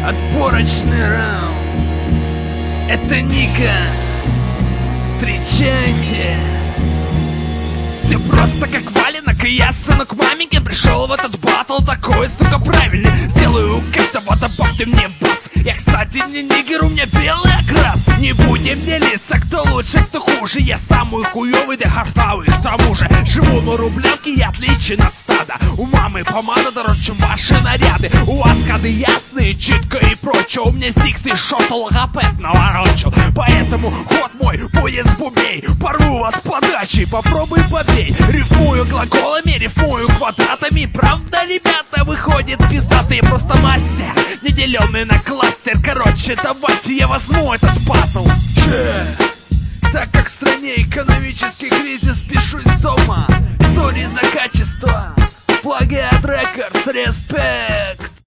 Отборочный раунд. Это Ника. Встречайте. Все просто как валенок, и я, сынок маменькин, пришел в этот батл такой, сука, правильный. Сделаю как-то, добавь ты мне бас. Я, кстати, не нигер, у меня белый окрас. Не будем делиться, кто лучше, кто хуже. Я самый хуёвый, да хартавый, к тому же. Живу на Рублевке, я отличен от стада. У мамы помада дороже, чем ваши наряды. У вас коды ясные, читко и прочее. У меня стикс и шот логопед наворочил. Поэтому ход мой будет с бубей. Порву вас подачей, попробуй побей. Рифмую глаголами, рифмую квадратами. Правда, ребята, выходит пиздатый, просто мастер, не деленный на кластер. Короче, давайте я возьму этот батл. Так как в стране экономический кризис, пишусь дома. Сори за качество. Плагиат Рекордс, респект.